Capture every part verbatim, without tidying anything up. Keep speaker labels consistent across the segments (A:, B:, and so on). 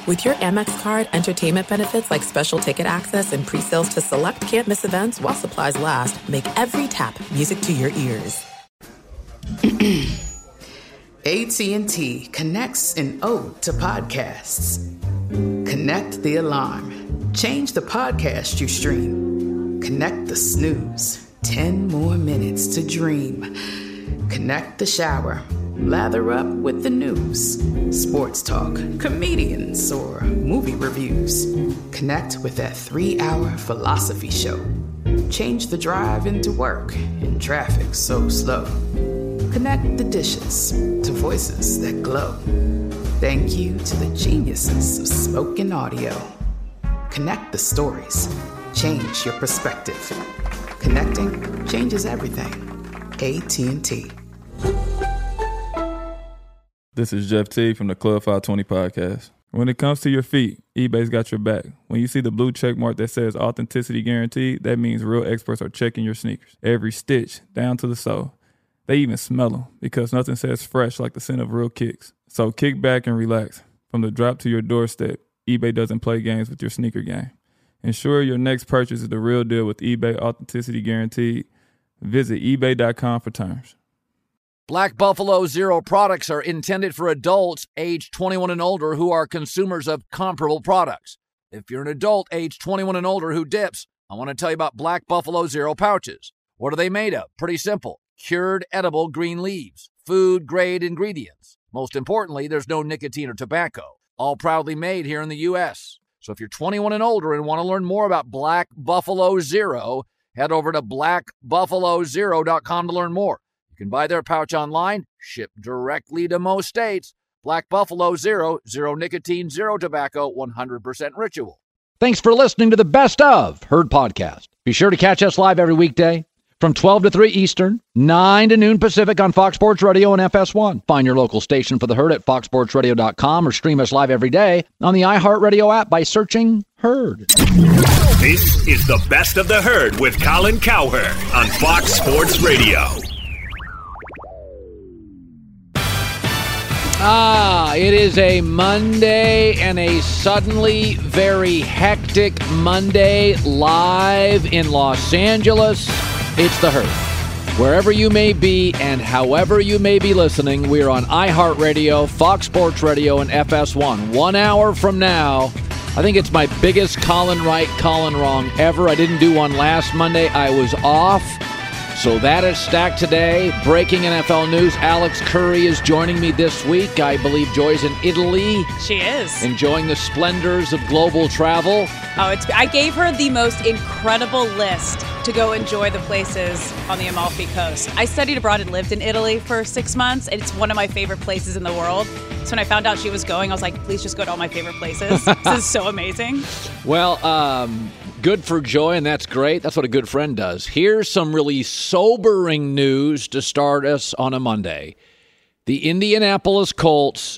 A: With your Amex card, entertainment benefits like special ticket access and pre-sales to select can't-miss events while supplies last make every tap music to your ears.
B: A T and T connects an ode to podcasts. Connect the alarm. Change the podcast you stream. Connect the snooze. Ten more minutes to dream. Connect the shower. Lather up with the news. Sports talk, comedians, or movie reviews. Connect with that three-hour philosophy show. Change the drive into work in traffic so slow. Connect the dishes to voices that glow. Thank you to the geniuses of spoken audio. Connect the stories. Change your perspective. Connecting changes everything. A T and T.
C: This is Jeff T from the Club five twenty podcast. When it comes to your feet, eBay's got your back. When you see the blue check mark that says authenticity guaranteed, that means real experts are checking your sneakers. Every stitch, down to the sole. They even smell them because nothing says fresh like the scent of real kicks. So kick back and relax. From the drop to your doorstep, eBay doesn't play games with your sneaker game. Ensure your next purchase is the real deal with eBay Authenticity Guaranteed. Visit ebay dot com for terms.
D: Black Buffalo Zero products are intended for adults age twenty-one and older who are consumers of comparable products. If you're an adult age twenty-one and older who dips, I want to tell you about Black Buffalo Zero pouches. What are they made of? Pretty simple. Cured edible green leaves. Food-grade ingredients. Most importantly, there's no nicotine or tobacco. All proudly made here in the U S So if you're twenty-one and older and want to learn more about Black Buffalo Zero, head over to black buffalo zero dot com to learn more. You can buy their pouch online, shipped directly to most states. Black Buffalo Zero, zero nicotine, zero tobacco, one hundred percent ritual.
E: Thanks for listening to the Best of Herd Podcast. Be sure to catch us live every weekday from twelve to three Eastern, nine to noon Pacific on Fox Sports Radio and F S one. Find your local station for the Herd at fox sports radio dot com or stream us live every day on the iHeartRadio app by searching Herd.
F: This is the Best of the Herd with Colin Cowherd on Fox Sports Radio.
E: Ah, it is a Monday and a suddenly very hectic Monday live in Los Angeles. It's the Herd. Wherever you may be and however you may be listening, we are on iHeartRadio, Fox Sports Radio, and F S one. One hour from now, I think it's my biggest Colin right, Colin wrong ever. I didn't do one last Monday. I was off. So that is stacked today. Breaking N F L news. Alex Curry is joining me this week. I believe Joy's in Italy.
G: She is.
E: Enjoying the splendors of global travel.
G: Oh, it's. I gave her the most incredible list to go enjoy the places on the Amalfi Coast. I studied abroad and lived in Italy for six months. And it's one of my favorite places in the world. So when I found out she was going, I was like, please just go to all my favorite places. This is so amazing.
E: Well, um... good for Joy, and that's great. That's what a good friend does. Here's some really sobering news to start us on a Monday. The Indianapolis Colts,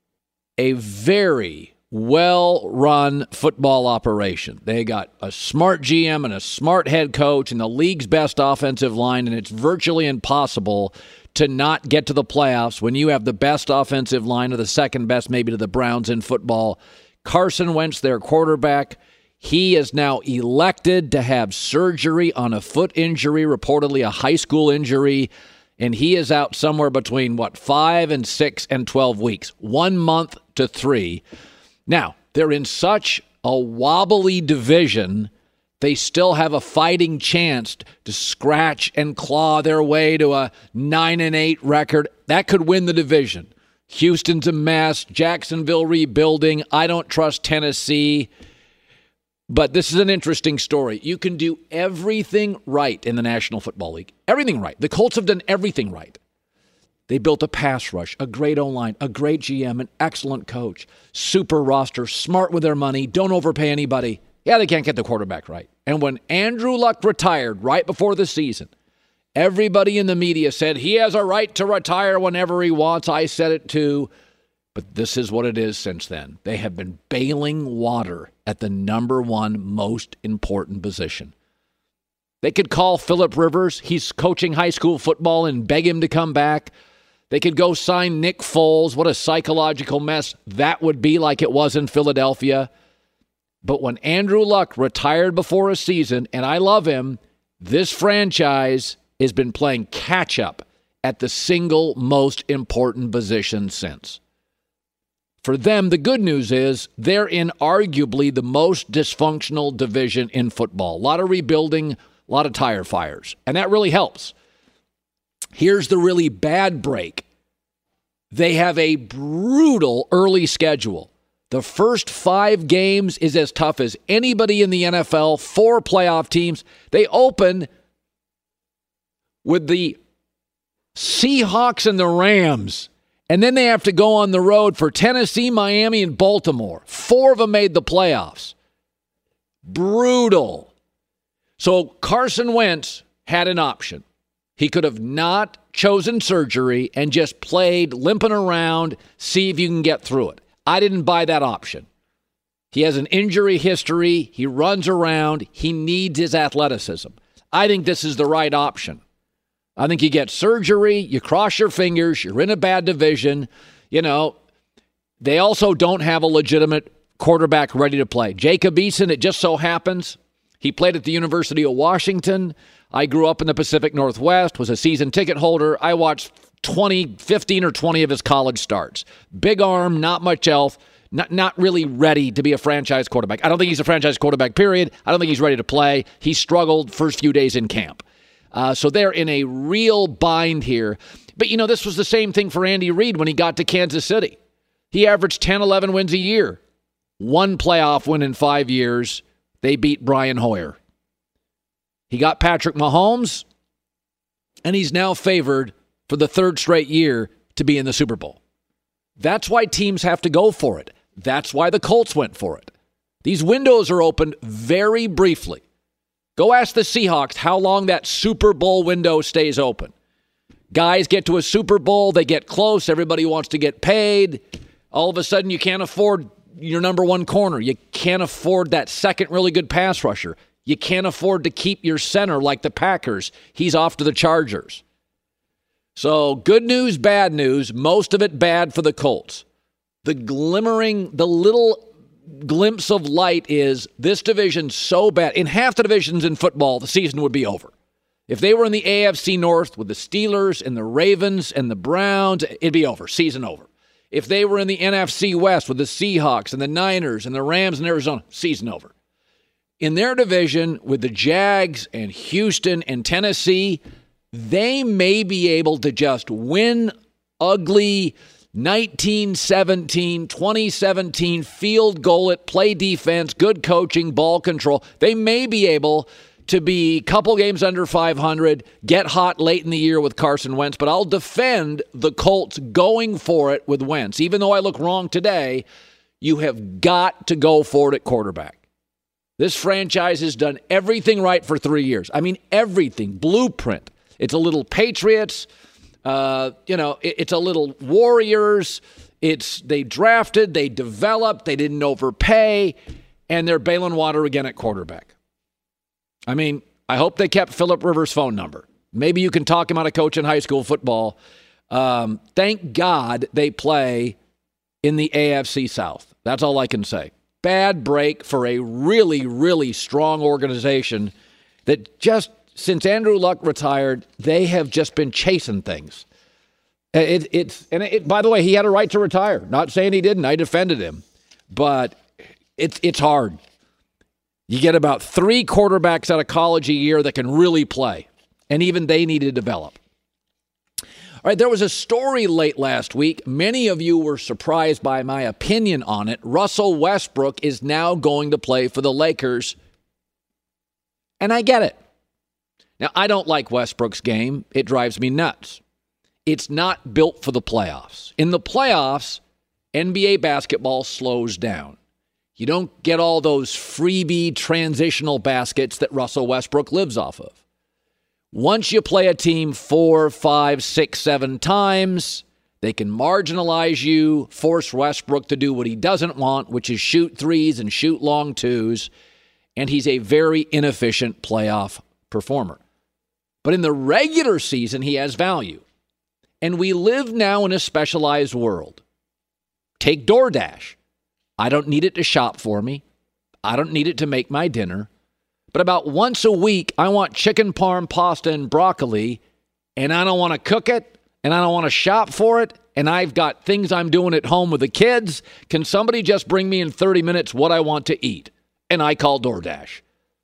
E: a very well-run football operation. They got a smart G M and a smart head coach and the league's best offensive line, and it's virtually impossible to not get to the playoffs when you have the best offensive line or the second best maybe to the Browns in football. Carson Wentz, their quarterback, he is now elected to have surgery on a foot injury, reportedly a high school injury, and he is out somewhere between, what, five and six and twelve weeks, one month to three. Now, they're in such a wobbly division, they still have a fighting chance to scratch and claw their way to a nine and eight record. That could win the division. Houston's a mess. Jacksonville rebuilding. I don't trust Tennessee. But this is an interesting story. You can do everything right in the National Football League. Everything right. The Colts have done everything right. They built a pass rush, a great O-line, a great G M, an excellent coach, super roster, smart with their money, don't overpay anybody. Yeah, they can't get the quarterback right. And when Andrew Luck retired right before the season, everybody in the media said he has a right to retire whenever he wants. I said it too. But this is what it is since then. They have been bailing water at the number one most important position. They could call Phillip Rivers. He's coaching high school football and beg him to come back. They could go sign Nick Foles. What a psychological mess that would be, like it was in Philadelphia. But when Andrew Luck retired before a season, and I love him, this franchise has been playing catch-up at the single most important position since. For them, the good news is they're in arguably the most dysfunctional division in football. A lot of rebuilding, a lot of tire fires, and that really helps. Here's the really bad break. They have a brutal early schedule. The first five games is as tough as anybody in the N F L, four playoff teams. They open with the Seahawks and the Rams, and then they have to go on the road for Tennessee, Miami, and Baltimore. Four of them made the playoffs. Brutal. So Carson Wentz had an option. He could have not chosen surgery and just played limping around, see if you can get through it. I didn't buy that option. He has an injury history. He runs around. He needs his athleticism. I think this is the right option. I think you get surgery, you cross your fingers, you're in a bad division. You know, they also don't have a legitimate quarterback ready to play. Jacob Eason, it just so happens, he played at the University of Washington. I grew up in the Pacific Northwest, was a season ticket holder. I watched twenty, fifteen or twenty of his college starts. Big arm, not much else, not, not really ready to be a franchise quarterback. I don't think he's a franchise quarterback, period. I don't think he's ready to play. He struggled first few days in camp. Uh, so they're in a real bind here. But, you know, this was the same thing for Andy Reid when he got to Kansas City. He averaged ten, eleven wins a year. One playoff win in five years. They beat Brian Hoyer. He got Patrick Mahomes, and he's now favored for the third straight year to be in the Super Bowl. That's why teams have to go for it. That's why the Colts went for it. These windows are opened very briefly. Go ask the Seahawks how long that Super Bowl window stays open. Guys get to a Super Bowl, they get close, everybody wants to get paid. All of a sudden, you can't afford your number one corner. You can't afford that second really good pass rusher. You can't afford to keep your center like the Packers. He's off to the Chargers. So good news, bad news, most of it bad for the Colts. The glimmering, the little glimpse of light is this division's so bad. In half the divisions in football, the season would be over. If they were in the A F C North with the Steelers and the Ravens and the Browns, it'd be over, season over. If they were in the N F C West with the Seahawks and the Niners and the Rams and Arizona, season over. In their division with the Jags and Houston and Tennessee, they may be able to just win ugly nineteen seventeen, twenty seventeen, field goal it, play defense, good coaching, ball control. They may be able to be a couple games under five hundred, get hot late in the year with Carson Wentz, but I'll defend the Colts going for it with Wentz. Even though I look wrong today, you have got to go for it at quarterback. This franchise has done everything right for three years. I mean, everything. Blueprint. It's a little Patriots. Uh, you know, it, it's a little Warriors. It's they drafted, they developed, they didn't overpay, and they're bailing water again at quarterback. I mean, I hope they kept Phillip Rivers' phone number. Maybe you can talk him out of coaching high school football. Um, thank God they play in the A F C South. That's all I can say. Bad break for a really, really strong organization that just, since Andrew Luck retired, they have just been chasing things. It, it's and it, by the way, he had a right to retire. Not saying he didn't. I defended him. But it's it's hard. You get about three quarterbacks out of college a year that can really play, and even they need to develop. All right, there was a story late last week. Many of you were surprised by my opinion on it. Russell Westbrook is now going to play for the Lakers, and I get it. Now, I don't like Westbrook's game. It drives me nuts. It's not built for the playoffs. In the playoffs, N B A basketball slows down. You don't get all those freebie transitional baskets that Russell Westbrook lives off of. Once you play a team four, five, six, seven times, they can marginalize you, force Westbrook to do what he doesn't want, which is shoot threes and shoot long twos, and he's a very inefficient playoff performer. But in the regular season, he has value. And we live now in a specialized world. Take DoorDash. I don't need it to shop for me. I don't need it to make my dinner. But about once a week, I want chicken parm, pasta, and broccoli, and I don't want to cook it, and I don't want to shop for it, and I've got things I'm doing at home with the kids. Can somebody just bring me in thirty minutes what I want to eat? And I call DoorDash.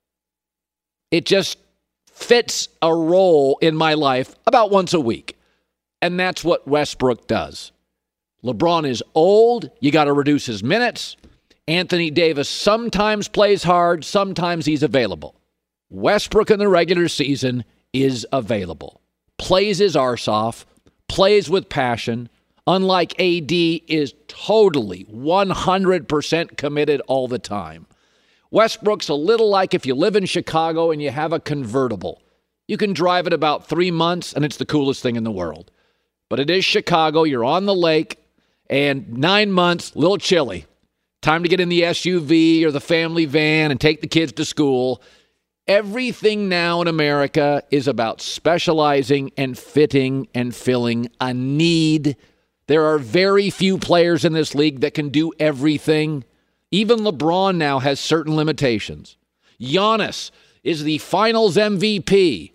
E: It just fits a role in my life about once a week. And that's what Westbrook does. LeBron is old. You got to reduce his minutes. Anthony Davis sometimes plays hard. Sometimes he's available. Westbrook in the regular season is available. Plays his arse off. Plays with passion. Unlike A D, is totally one hundred percent committed all the time. Westbrook's a little like if you live in Chicago and you have a convertible. You can drive it about three months and it's the coolest thing in the world. But it is Chicago. You're on the lake. And nine months, a little chilly. Time to get in the S U V or the family van and take the kids to school. Everything now in America is about specializing and fitting and filling a need. There are very few players in this league that can do everything. Even LeBron now has certain limitations. Giannis is the finals M V P.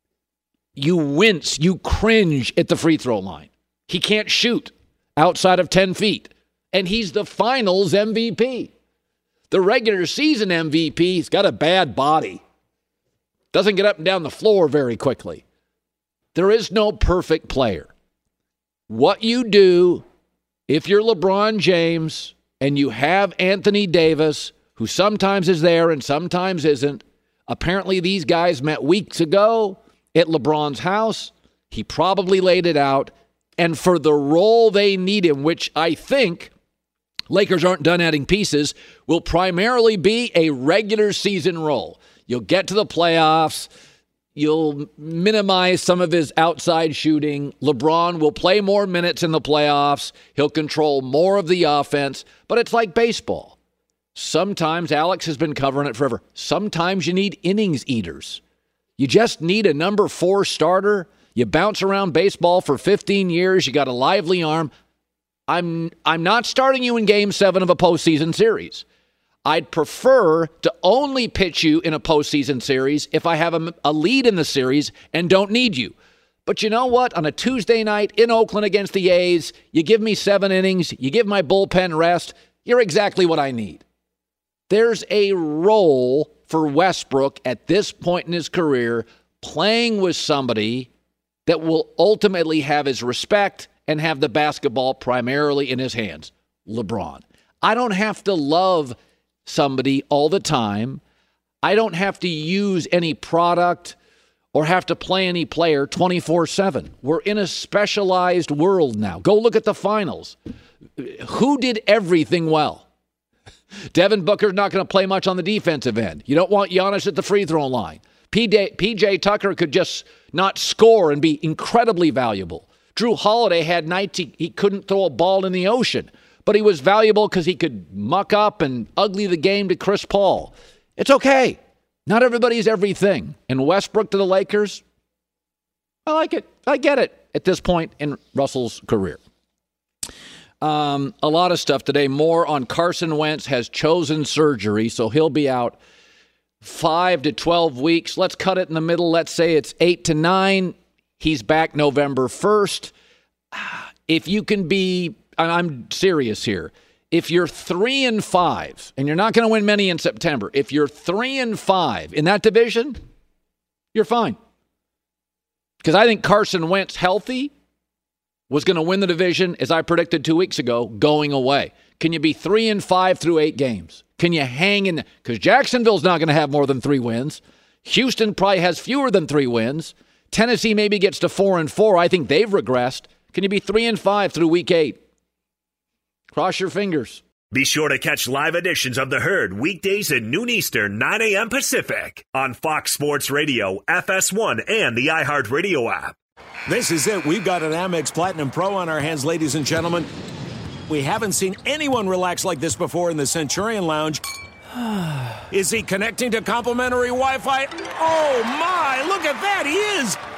E: You wince, you cringe at the free throw line. He can't shoot outside of ten feet. And he's the finals M V P. The regular season M V P, he's got a bad body. Doesn't get up and down the floor very quickly. There is no perfect player. What you do, if you're LeBron James and you have Anthony Davis, who sometimes is there and sometimes isn't, apparently these guys met weeks ago at LeBron's house. He probably laid it out. And for the role they need him, which I think Lakers aren't done adding pieces, will primarily be a regular season role. You'll get to the playoffs. You'll minimize some of his outside shooting. LeBron will play more minutes in the playoffs. He'll control more of the offense. But it's like baseball. Sometimes, Alex has been covering it forever, sometimes you need innings eaters. You just need a number four starter. You bounce around baseball for fifteen years. You got a lively arm. I'm I'm not starting you in game seven of a postseason series. I'd prefer to only pitch you in a postseason series if I have a, a lead in the series and don't need you. But you know what? On a Tuesday night in Oakland against the A's, you give me seven innings, you give my bullpen rest, you're exactly what I need. There's a role for Westbrook at this point in his career playing with somebody that will ultimately have his respect and have the basketball primarily in his hands, LeBron. I don't have to love somebody all the time. I don't have to use any product or have to play any player twenty-four seven. We're in a specialized world now. Go look at the finals. Who did everything well? Devin Booker's not going to play much on the defensive end. You don't want Giannis at the free throw line. P J Tucker could just not score and be incredibly valuable. Drew Holiday had nights he, he couldn't throw a ball in the ocean, but he was valuable because he could muck up and ugly the game to Chris Paul. It's okay. Not everybody's everything. And Westbrook to the Lakers, I like it. I get it at this point in Russell's career. Um, a lot of stuff today. More on Carson Wentz has chosen surgery, so he'll be out five to twelve weeks. Let's cut it in the middle. Let's say it's eight to nine. He's back November first. If you can be, I'm serious here. If you're three and five, and you're not going to win many in September, if you're three and five in that division, you're fine. Because I think Carson Wentz healthy was going to win the division, as I predicted two weeks ago, going away. Can you be three and five through eight games? Can you hang in? Because Jacksonville's not going to have more than three wins. Houston probably has fewer than three wins. Tennessee maybe gets to four and four. I think they've regressed. Can you be three and five through week eight? Cross your fingers.
F: Be sure to catch live editions of The Herd weekdays at noon Eastern, nine a.m. Pacific on Fox Sports Radio, F S one, and the iHeartRadio app.
H: This is it. We've got an Amex Platinum Pro on our hands, ladies and gentlemen. We haven't seen anyone relax like this before in the Centurion Lounge. Is he connecting to complimentary Wi-Fi? Oh, my. Look at that. He is.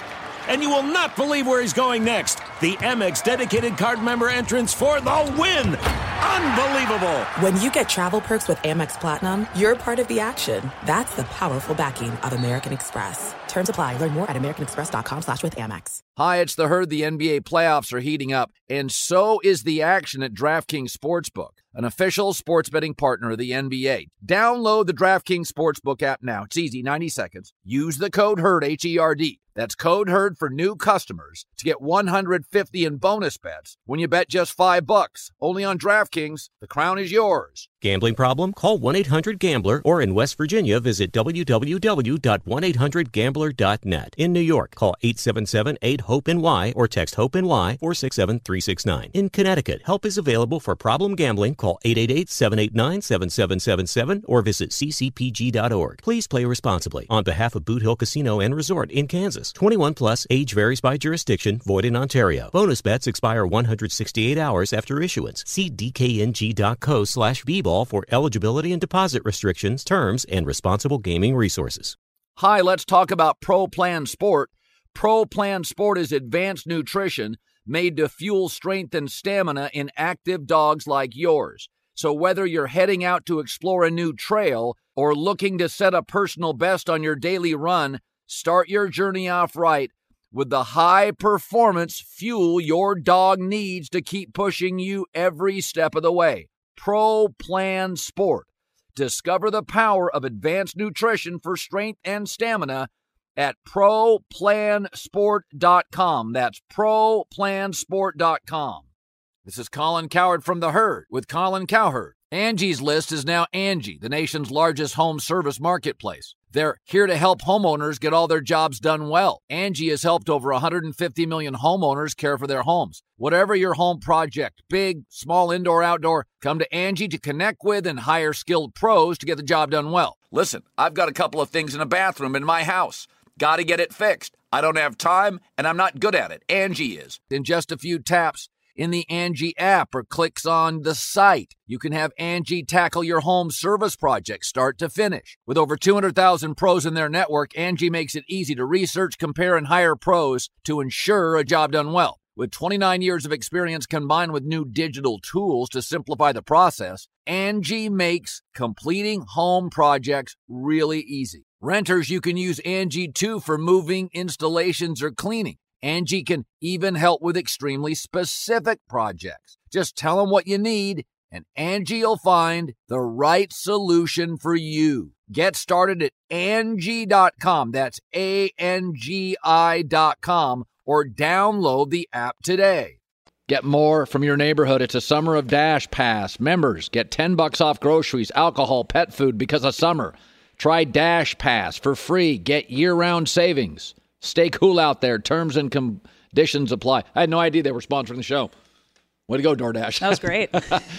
H: and you will not believe where he's going next. The Amex dedicated card member entrance for the win. Unbelievable.
A: When you get travel perks with Amex Platinum, you're part of the action. That's the powerful backing of American Express. Terms apply. Learn more at americanexpress.com slash with Amex.
D: Hi, it's The Herd. The N B A playoffs are heating up, and so is the action at DraftKings Sportsbook, an official sports betting partner of the N B A. Download the DraftKings Sportsbook app now. It's easy, ninety seconds. Use the code HERD, H E R D. That's code HERD for new customers to get one hundred fifty in bonus bets when you bet just five bucks. Only on DraftKings. The crown is yours.
I: Gambling problem? Call one eight hundred gambler, or in West Virginia, visit w w w dot one eight hundred gambler dot net. In New York, call eight seven seven eight hope N Y or text HOPE-NY four six seven three six nine. In Connecticut, help is available for problem gambling. Call eight eight eight seven eight nine seven seven seven seven or visit c c p g dot org. Please play responsibly. On behalf of Boot Hill Casino and Resort in Kansas, twenty-one plus, age varies by jurisdiction, void in Ontario. Bonus bets expire one hundred sixty-eight hours after issuance. See d k n g dot co slash b ball for eligibility and deposit restrictions, terms, and responsible gaming resources.
D: Hi, let's talk about Pro Plan Sport. Pro Plan Sport is advanced nutrition made to fuel strength and stamina in active dogs like yours. So whether you're heading out to explore a new trail or looking to set a personal best on your daily run, start your journey off right with the high-performance fuel your dog needs to keep pushing you every step of the way. Pro Plan Sport. Discover the power of advanced nutrition for strength and stamina at pro plan sport dot com. That's pro plan sport dot com. This is Colin Cowherd from The Herd with Colin Cowherd. Angie's List is now Angie, the nation's largest home service marketplace. They're here to help homeowners get all their jobs done well. Angie has helped over one hundred fifty million homeowners care for their homes. Whatever your home project, big, small, indoor, outdoor, come to Angie to connect with and hire skilled pros to get the job done well. Listen, I've got a couple of things in a bathroom in my house. Got to get it fixed. I don't have time, and I'm not good at it. Angie is. In just a few taps, in the Angie app or clicks on the site, you can have Angie tackle your home service project start to finish. With over two hundred thousand pros in their network, Angie makes it easy to research, compare, and hire pros to ensure a job done well. With twenty-nine years of experience combined with new digital tools to simplify the process, Angie makes completing home projects really easy. Renters, you can use Angie too for moving, installations, or cleaning. Angie can even help with extremely specific projects. Just tell them what you need, and Angie will find the right solution for you. Get started at Angie dot com. That's A N G I dot com, or download the app today.
E: Get more from your neighborhood. It's a Summer of Dash Pass. Members get ten bucks off groceries, alcohol, pet food because of summer. Try Dash Pass for free. Get year-round savings. Stay cool out there. Terms and conditions apply. I had no idea they were sponsoring the show. Way to go, DoorDash.
G: That was great.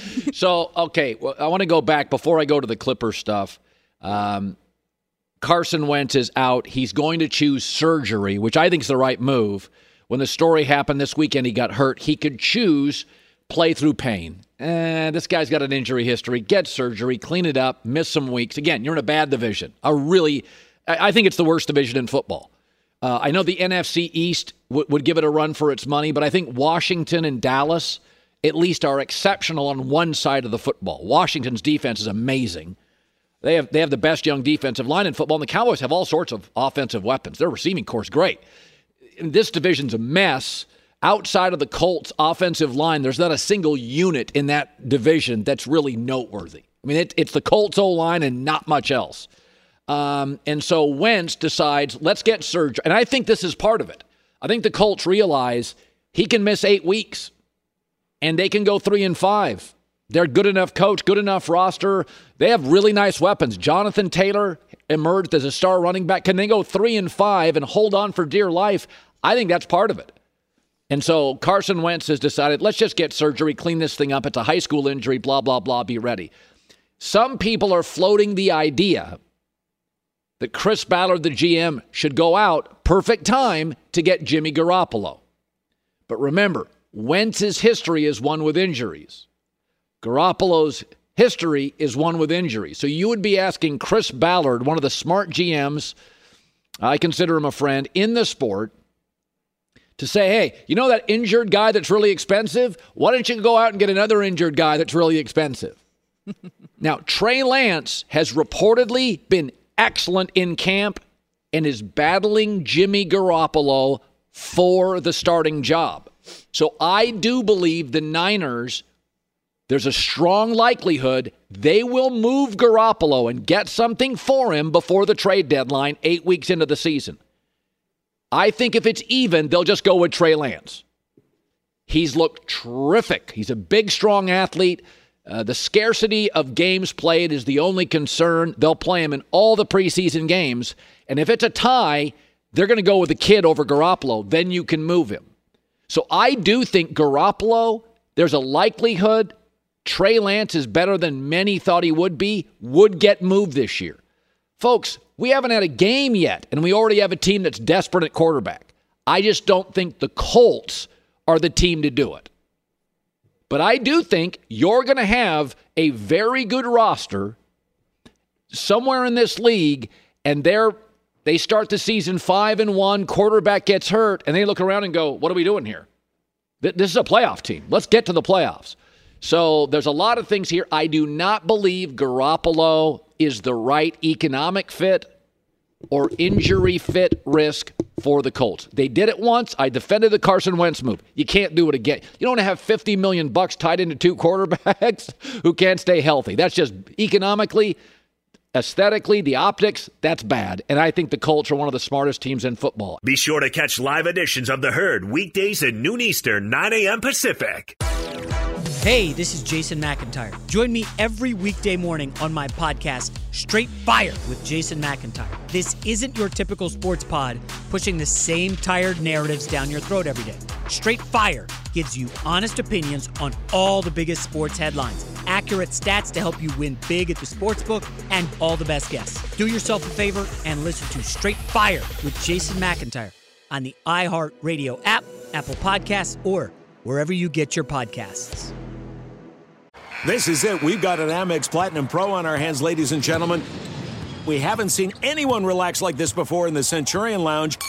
E: So, okay, well, I want to go back before I go to the Clippers stuff. Um, Carson Wentz is out. He's going to choose surgery, which I think is the right move. When the story happened this weekend, he got hurt. He could choose play through pain. Eh, this guy's got an injury history. Get surgery, clean it up, miss some weeks. Again, you're in a bad division. A really, I think it's the worst division in football. Uh, I know the N F C East w- would give it a run for its money, but I think Washington and Dallas at least are exceptional on one side of the football. Washington's defense is amazing. They have they have the best young defensive line in football, and the Cowboys have all sorts of offensive weapons. Their receiving corps is great. This division's a mess. Outside of the Colts' offensive line, there's not a single unit in that division that's really noteworthy. I mean, it, it's the Colts' O-line and not much else. Um, and so Wentz decides, let's get surgery. And I think this is part of it. I think the Colts realize he can miss eight weeks, and they can go three and five. They're good enough coach, good enough roster. They have really nice weapons. Jonathan Taylor emerged as a star running back. Can they go three and five and hold on for dear life? I think that's part of it. And so Carson Wentz has decided, let's just get surgery, clean this thing up. It's a high school injury, blah, blah, blah, be ready. Some people are floating the idea that Chris Ballard, the G M, should go out, perfect time to get Jimmy Garoppolo. But remember, Wentz's history is one with injuries. Garoppolo's history is one with injuries. So you would be asking Chris Ballard, one of the smart G Ms, I consider him a friend, in the sport, to say, hey, you know that injured guy that's really expensive? Why don't you go out and get another injured guy that's really expensive? Now, Trey Lance has reportedly been excellent in camp and is battling Jimmy Garoppolo for the starting job. So I do believe the Niners, there's a strong likelihood they will move Garoppolo and get something for him before the trade deadline, eight weeks into the season. I think if it's even, they'll just go with Trey Lance. He's looked terrific. He's a big, strong athlete. Uh, the scarcity of games played is the only concern. They'll play him in all the preseason games. And if it's a tie, they're going to go with the kid over Garoppolo. Then you can move him. So I do think Garoppolo, there's a likelihood Trey Lance is better than many thought he would be, would get moved this year. Folks, we haven't had a game yet, and we already have a team that's desperate at quarterback. I just don't think the Colts are the team to do it. But I do think you're going to have a very good roster somewhere in this league, and they're they start the season five and one, quarterback gets hurt, and they look around and go, what are we doing here? This is a playoff team. Let's get to the playoffs. So there's a lot of things here. I do not believe Garoppolo is the right economic fit or injury fit risk for the Colts. They did it once. I defended the Carson Wentz move. You can't do it again. You don't have fifty million bucks tied into two quarterbacks who can't stay healthy. That's just economically, aesthetically, the optics, that's bad. And I think the Colts are one of the smartest teams in football.
F: Be sure to catch live editions of The Herd weekdays at noon Eastern, nine a.m. Pacific.
J: Hey, this is Jason McIntyre. Join me every weekday morning on my podcast, Straight Fire with Jason McIntyre. This isn't your typical sports pod pushing the same tired narratives down your throat every day. Straight Fire gives you honest opinions on all the biggest sports headlines, accurate stats to help you win big at the sportsbook, and all the best guests. Do yourself a favor and listen to Straight Fire with Jason McIntyre on the iHeartRadio app, Apple Podcasts, or wherever you get your podcasts.
H: This is it. We've got an Amex Platinum Pro on our hands, ladies and gentlemen. We haven't seen anyone relax like this before in the Centurion Lounge.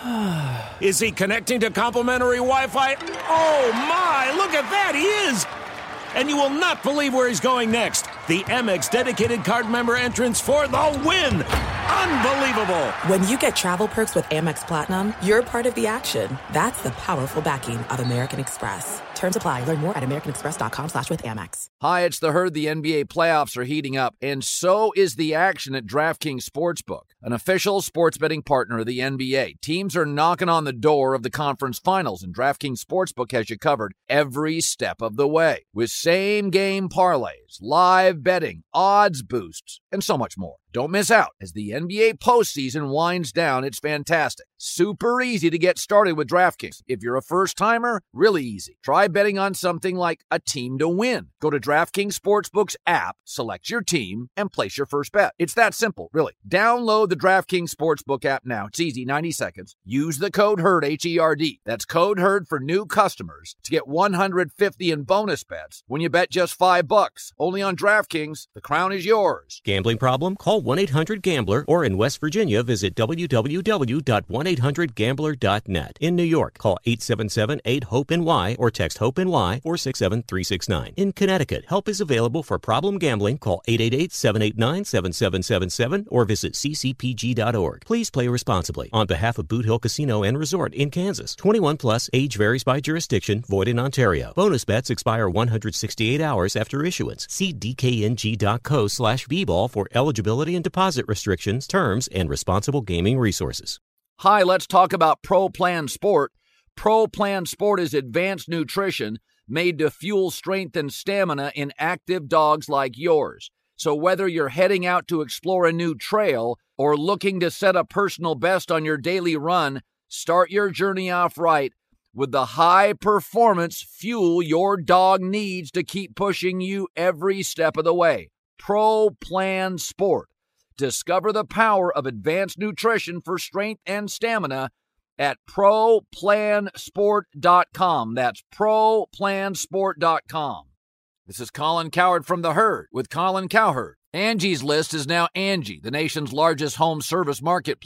H: Is he connecting to complimentary Wi-Fi? Oh, my. Look at that. He is. And you will not believe where he's going next. The Amex dedicated card member entrance for the win. Unbelievable.
A: When you get travel perks with Amex Platinum, you're part of the action. That's the powerful backing of American Express. Terms apply. Learn more at americanexpress.com slash with Amex.
E: Hi, it's The Herd. The N B A playoffs are heating up, and so is the action at DraftKings Sportsbook, an official sports betting partner of the N B A. Teams are knocking on the door of the conference finals, and DraftKings Sportsbook has you covered every step of the way. With same-game parlays, live betting, odds boosts, and so much more. Don't miss out as the N B A postseason winds down. It's fantastic. Super easy to get started with DraftKings. If you're a first-timer, really easy. Try betting on something like a team to win. Go to DraftKings Sportsbook's app, select your team, and place your first bet. It's that simple, really. Download the DraftKings Sportsbook app now. It's easy, ninety seconds. Use the code HERD, H E R D. That's code HERD for new customers to get one hundred fifty in bonus bets when you bet just five bucks. Only on DraftKings. The crown is yours.
I: Gambling problem? Call one eight hundred gambler or in West Virginia, visit w w w dot one eight hundred gambler dot net. In New York, call eight seven seven eight hope N Y or text HOPE-NY four six seven three six nine. In Connecticut, help is available for problem gambling. Call eight eight eight seven eight nine seven seven seven seven or visit c c p g dot org. Please play responsibly. On behalf of Boot Hill Casino and Resort in Kansas, twenty-one plus, age varies by jurisdiction, void in Ontario. Bonus bets expire one hundred sixty-eight hours after issuance. See d k n g dot co slash b ball for eligibility and deposit restrictions, terms, and responsible gaming resources.
E: Hi, let's talk about Pro Plan Sport. Pro Plan Sport is advanced nutrition made to fuel strength and stamina in active dogs like yours. So whether you're heading out to explore a new trail or looking to set a personal best on your daily run, start your journey off right with the high-performance fuel your dog needs to keep pushing you every step of the way. Pro Plan Sport. Discover the power of advanced nutrition for strength and stamina at pro plan sport dot com. That's pro plan sport dot com. This is Colin Cowherd from The Herd with Colin Cowherd. Angie's List is now Angie, the nation's largest home service marketplace.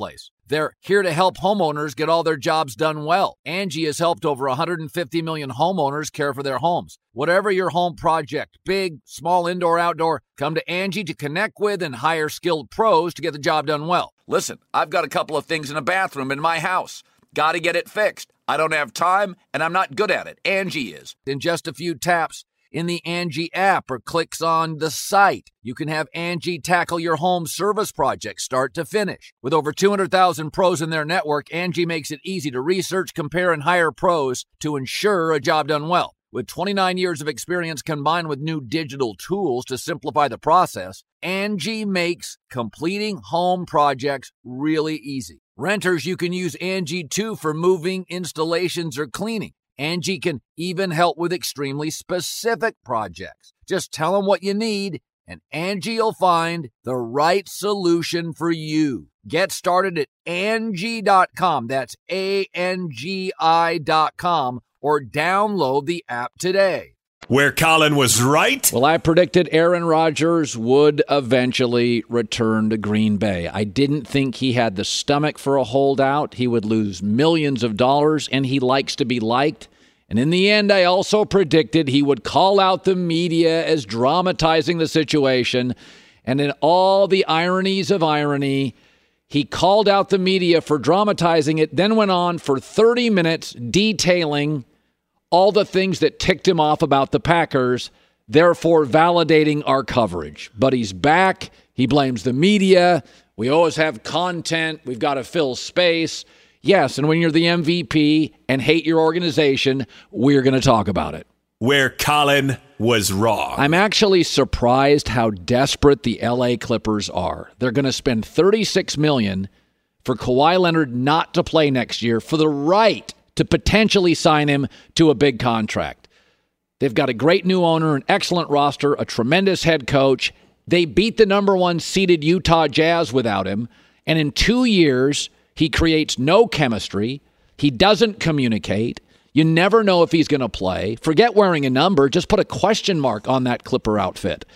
D: They're here to help homeowners get all their jobs done well. Angie has helped over one hundred fifty million homeowners care for their homes. Whatever your home project, big, small, indoor, outdoor, come to Angie to connect with and hire skilled pros to get the job done well. Listen, I've got a couple of things in a bathroom in my house. Got to get it fixed. I don't have time, and I'm not good at it. Angie is. In just a few taps, in the Angie app or clicks on the site, you can have Angie tackle your home service project start to finish. With over two hundred thousand pros in their network, Angie makes it easy to research, compare, and hire pros to ensure a job done well. With twenty-nine years of experience combined with new digital tools to simplify the process, Angie makes completing home projects really easy. Renters, you can use Angie too for moving, installations, or cleaning. Angie can even help with extremely specific projects. Just tell them what you need, and Angie will find the right solution for you. Get started at Angie dot com. That's A N G I dot com, or download the app today.
F: Where Colin was right?
E: Well, I predicted Aaron Rodgers would eventually return to Green Bay. I didn't think he had the stomach for a holdout. He would lose millions of dollars, and he likes to be liked. And in the end, I also predicted he would call out the media as dramatizing the situation. And in all the ironies of irony, he called out the media for dramatizing it, then went on for thirty minutes detailing all the things that ticked him off about the Packers, therefore validating our coverage. But he's back. He blames the media. We always have content. We've got to fill space. Yes, and when you're the M V P and hate your organization, we're going to talk about it.
F: Where Colin was wrong.
E: I'm actually surprised how desperate the L A Clippers are. They're going to spend thirty-six million dollars for Kawhi Leonard not to play next year for the right to potentially sign him to a big contract. They've got a great new owner, an excellent roster, a tremendous head coach. They beat the number one seeded Utah Jazz without him. And in two years, he creates no chemistry. He doesn't communicate. You never know if he's going to play. Forget wearing a number. Just put a question mark on that Clipper outfit.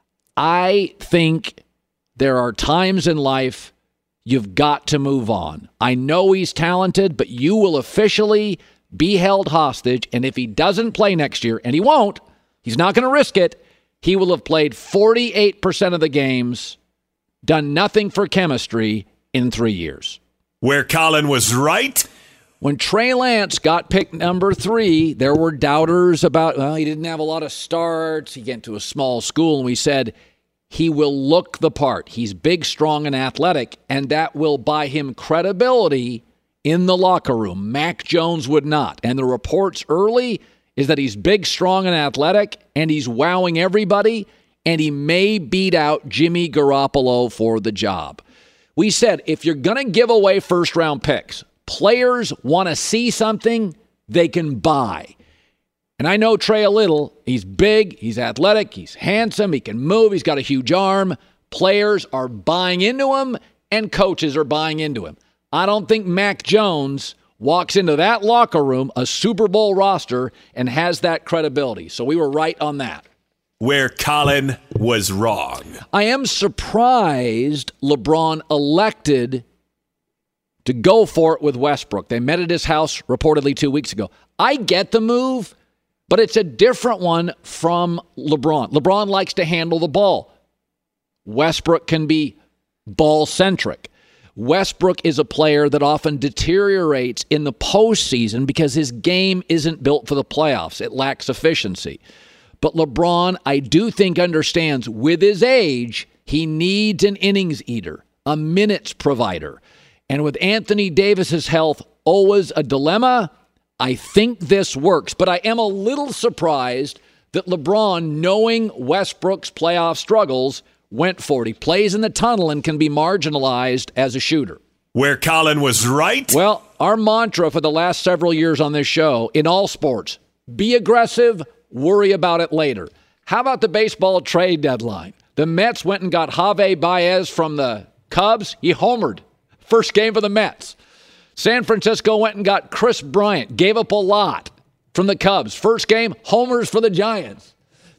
E: I think there are times in life you've got to move on. I know he's talented, but you will officially be held hostage. And if he doesn't play next year, and he won't, he's not going to risk it, he will have played forty-eight percent of the games, done nothing for chemistry in three years.
F: Where Colin was right?
E: When Trey Lance got picked number three, there were doubters about, well, he didn't have a lot of starts. He went to a small school, and we said, he will look the part. He's big, strong, and athletic, and that will buy him credibility in the locker room. Mac Jones would not. And the reports early is that he's big, strong, and athletic, and he's wowing everybody, and he may beat out Jimmy Garoppolo for the job. We said, if you're going to give away first-round picks, players want to see something they can buy. And I know Trey a little. He's big, he's athletic, he's handsome, he can move, he's got a huge arm. Players are buying into him, and coaches are buying into him. I don't think Mac Jones walks into that locker room, a Super Bowl roster, and has that credibility. So we were right on that.
F: Where Colin was wrong.
E: I am surprised LeBron elected to go for it with Westbrook. They met at his house reportedly two weeks ago. I get the move, but it's a different one from LeBron. LeBron likes to handle the ball. Westbrook can be ball-centric. Westbrook is a player that often deteriorates in the postseason because his game isn't built for the playoffs. It lacks efficiency. But LeBron, I do think, understands with his age, he needs an innings eater, a minutes provider. And with Anthony Davis's health always a dilemma, I think this works. But I am a little surprised that LeBron, knowing Westbrook's playoff struggles, went for it. He plays in the tunnel and can be marginalized as a shooter.
F: Where Colin was right?
E: Well, our mantra for the last several years on this show, in all sports, be aggressive, worry about it later. How about the baseball trade deadline? The Mets went and got Javi Baez from the Cubs. He homered. First game for the Mets. San Francisco went and got Chris Bryant. Gave up a lot from the Cubs. First game, homers for the Giants.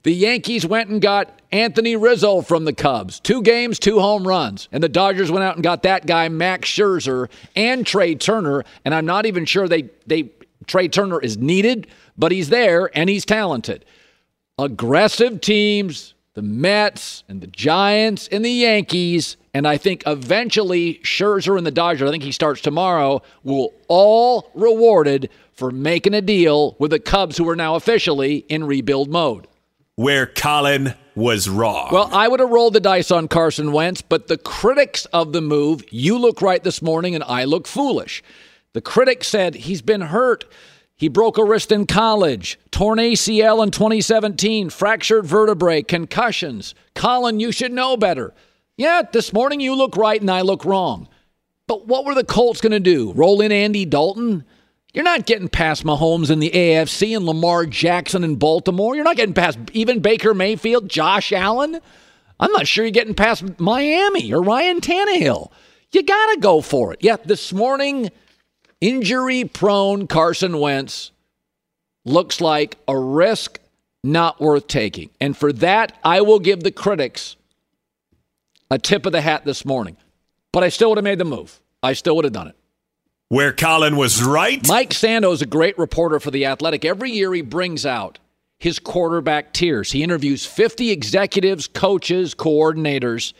E: The Yankees went and got Anthony Rizzo from the Cubs. Two games, two home runs. And the Dodgers went out and got that guy, Max Scherzer, and Trey Turner. And I'm not even sure they, they Trey Turner is needed, but he's there and he's talented. Aggressive teams, the Mets and the Giants and the Yankees, and I think eventually Scherzer and the Dodgers, I think he starts tomorrow, will all rewarded for making a deal with the Cubs, who are now officially in rebuild mode.
F: Where Colin was wrong.
E: Well, I would have rolled the dice on Carson Wentz, but the critics of the move, you look right this morning and I look foolish. The critics said he's been hurt. He broke a wrist in college, torn A C L in twenty seventeen, fractured vertebrae, concussions. Colin, you should know better. Yeah, this morning you look right and I look wrong. But what were the Colts going to do? Roll in Andy Dalton? You're not getting past Mahomes in the A F C and Lamar Jackson in Baltimore. You're not getting past even Baker Mayfield, Josh Allen. I'm not sure you're getting past Miami or Ryan Tannehill. You got to go for it. Yeah, this morning, injury-prone Carson Wentz looks like a risk not worth taking. And for that, I will give the critics a tip of the hat this morning. But I still would have made the move. I still would have done it.
F: Where Colin was right.
E: Mike Sando is a great reporter for The Athletic. Every year he brings out his quarterback tiers. He interviews fifty executives, coaches, coordinators,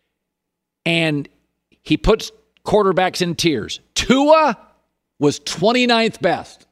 E: and he puts quarterbacks in tiers. Tua was twenty-ninth best.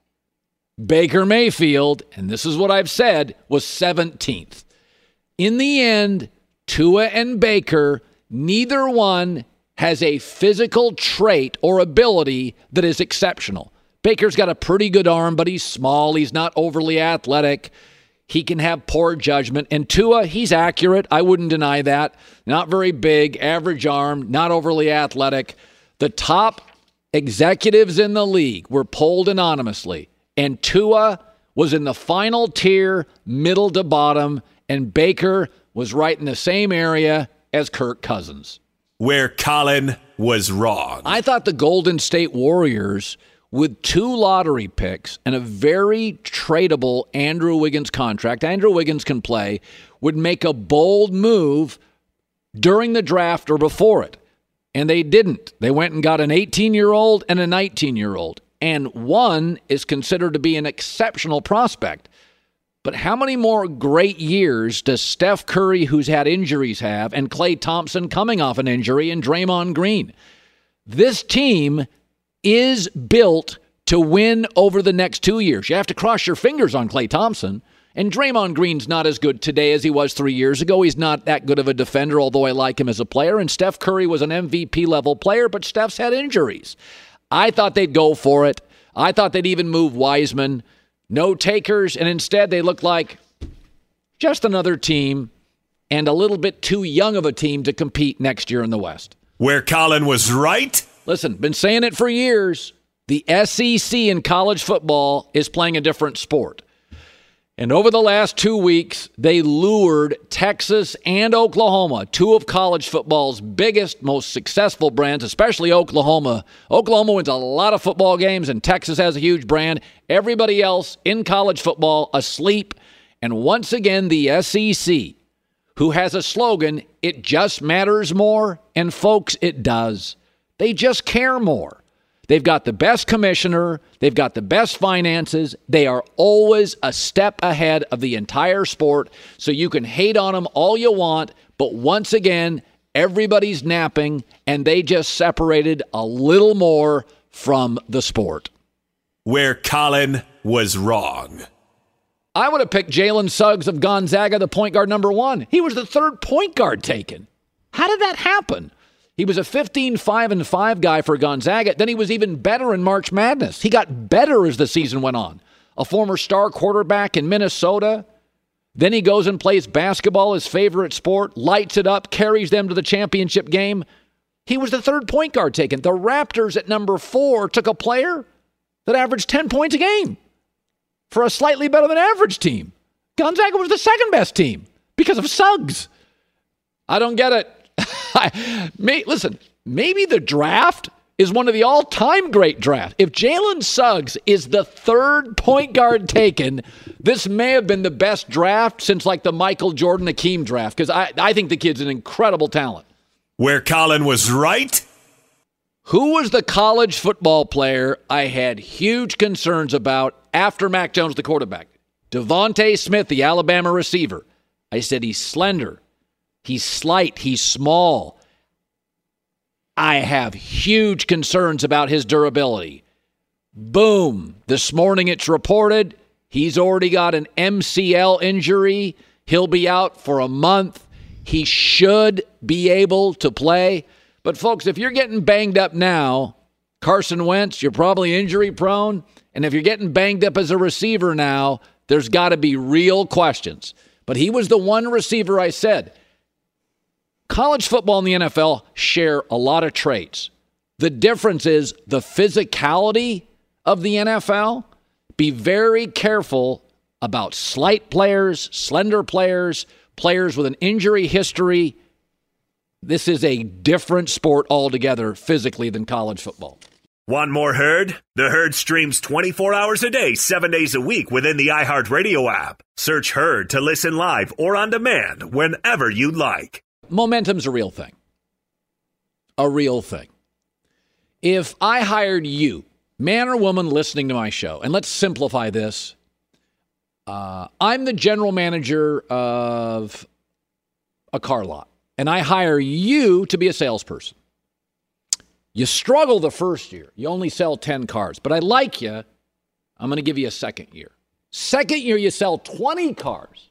E: Baker Mayfield, and this is what I've said, was seventeenth. In the end, Tua and Baker, neither one has a physical trait or ability that is exceptional. Baker's got a pretty good arm, but he's small. He's not overly athletic. He can have poor judgment. And Tua, he's accurate. I wouldn't deny that. Not very big, average arm, not overly athletic. The top executives in the league were polled anonymously, and Tua was in the final tier, middle to bottom, and Baker was right in the same area as Kirk Cousins.
F: Where Colin was wrong.
E: I thought the Golden State Warriors, with two lottery picks and a very tradable Andrew Wiggins contract, Andrew Wiggins can play, would make a bold move during the draft or before it. And they didn't. They went and got an eighteen-year-old and a nineteen-year-old. And one is considered to be an exceptional prospect. But how many more great years does Steph Curry, who's had injuries, have, and Klay Thompson coming off an injury, and Draymond Green? This team is built to win over the next two years. You have to cross your fingers on Klay Thompson. And Draymond Green's not as good today as he was three years ago. He's not that good of a defender, although I like him as a player. And Steph Curry was an M V P-level player, but Steph's had injuries. I thought they'd go for it. I thought they'd even move Wiseman. No takers, and instead they look like just another team and a little bit too young of a team to compete next year in the West.
F: Where Colin was right.
E: Listen, been saying it for years. The S E C in college football is playing a different sport. And over the last two weeks, they lured Texas and Oklahoma, two of college football's biggest, most successful brands, especially Oklahoma. Oklahoma wins a lot of football games, and Texas has a huge brand. Everybody else in college football asleep. And once again, the S E C, who has a slogan, it just matters more, and folks, it does. They just care more. They've got the best commissioner. They've got the best finances. They are always a step ahead of the entire sport. So you can hate on them all you want. But once again, everybody's napping, and they just separated a little more from the sport.
F: Where Colin was wrong.
E: I would have picked Jalen Suggs of Gonzaga, the point guard number one. He was the third point guard taken. How did that happen? He was a fifteen five and five guy for Gonzaga. Then he was even better in March Madness. He got better as the season went on. A former star quarterback in Minnesota. Then he goes and plays basketball, his favorite sport, lights it up, carries them to the championship game. He was the third point guard taken. The Raptors at number four took a player that averaged ten points a game for a slightly better than average team. Gonzaga was the second best team because of Suggs. I don't get it. May, listen, maybe the draft is one of the all-time great drafts. If Jalen Suggs is the third point guard taken, this may have been the best draft since like the Michael Jordan Hakeem draft, because I, I think the kid's an incredible talent.
F: Where Colin was right?
E: Who was the college football player I had huge concerns about after Mac Jones, the quarterback? Devontae Smith, the Alabama receiver. I said he's slender. He's slight. He's small. I have huge concerns about his durability. Boom. This morning it's reported he's already got an M C L injury. He'll be out for a month. He should be able to play. But, folks, if you're getting banged up now, Carson Wentz, you're probably injury prone. And if you're getting banged up as a receiver now, there's got to be real questions. But he was the one receiver I said. College football and the N F L share a lot of traits. The difference is the physicality of the N F L. Be very careful about slight players, slender players, players with an injury history. This is a different sport altogether physically than college football.
F: Want more Herd? The Herd streams twenty-four hours a day, seven days a week within the iHeartRadio app. Search Herd to listen live or on demand whenever you like.
E: Momentum's a real thing. A real thing. If I hired you, man or woman listening to my show, and let's simplify this. Uh, I'm the general manager of a car lot, and I hire you to be a salesperson. You struggle the first year. You only sell ten cars, but I like you. I'm going to give you a second year. Second year, you sell twenty cars.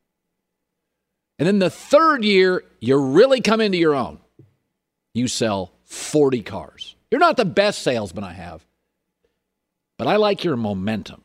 E: And then the third year, you really come into your own. You sell forty cars. You're not the best salesman I have, but I like your momentum.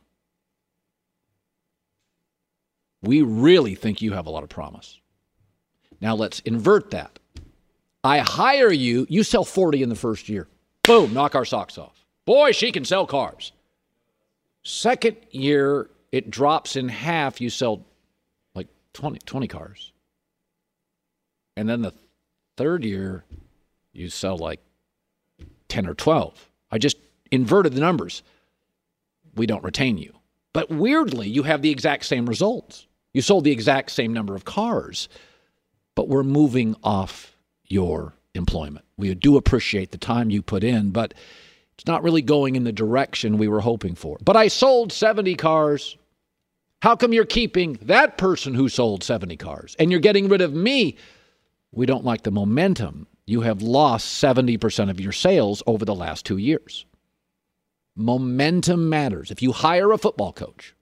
E: We really think you have a lot of promise. Now let's invert that. I hire you, you sell forty in the first year. Boom, knock our socks off. Boy, she can sell cars. Second year, it drops in half. You sell like twenty, twenty cars. And then the third year, you sell like ten or twelve. I just inverted the numbers. We don't retain you. But weirdly, you have the exact same results. You sold the exact same number of cars, but we're moving off your employment. We do appreciate the time you put in, but it's not really going in the direction we were hoping for. But I sold seventy cars. How come you're keeping that person who sold seventy cars and you're getting rid of me? We don't like the momentum. You have lost seventy percent of your sales over the last two years. Momentum matters. If you hire a football coach,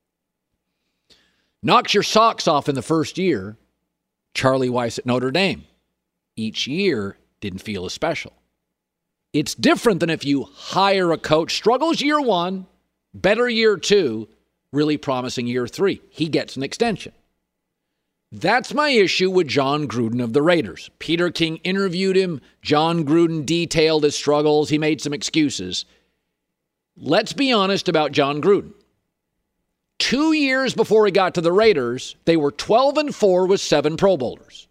E: knocks your socks off in the first year, Charlie Weiss at Notre Dame, each year didn't feel as special. It's different than if you hire a coach, struggles year one, better year two, really promising year three. He gets an extension. That's my issue with John Gruden of the Raiders. Peter King interviewed him. John Gruden detailed his struggles. He made some excuses. Let's be honest about John Gruden. Two years before he got to the Raiders, they were twelve and four with seven Pro Bowlers.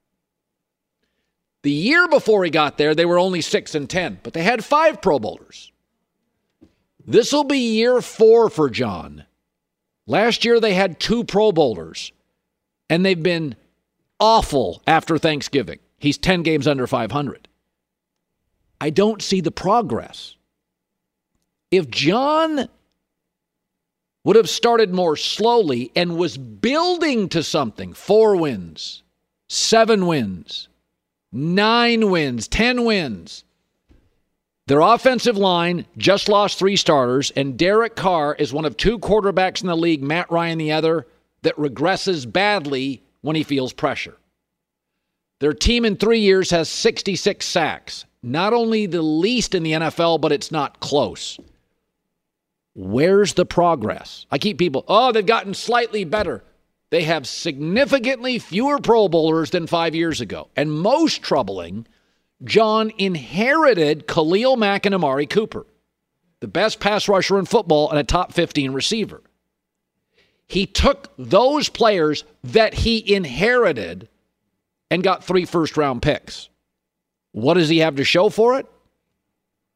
E: The year before he got there, they were only six and ten, but they had five Pro Bowlers. This will be year four for John. Last year, they had two Pro Bowlers. And they've been awful after Thanksgiving. He's ten games under five hundred. I don't see the progress. If John would have started more slowly and was building to something, four wins, seven wins, nine wins, ten wins, their offensive line just lost three starters, and Derek Carr is one of two quarterbacks in the league, Matt Ryan the other, that regresses badly when he feels pressure. Their team in three years has sixty-six sacks. Not only the least in the N F L, but it's not close. Where's the progress? I keep people, oh, they've gotten slightly better. They have significantly fewer Pro Bowlers than five years ago. And most troubling, John inherited Khalil Mack and Amari Cooper, the best pass rusher in football and a top fifteen receiver. He took those players that he inherited and got three first-round picks. What does he have to show for it?